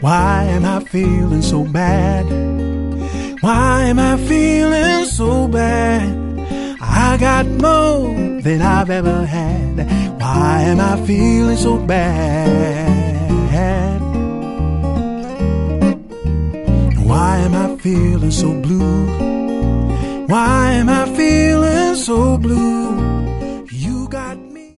Why am I feeling so bad? Why am I feeling so bad? I got more than I've ever had. Why am I feeling so bad? Why am I feeling so blue? Why am I feeling so blue?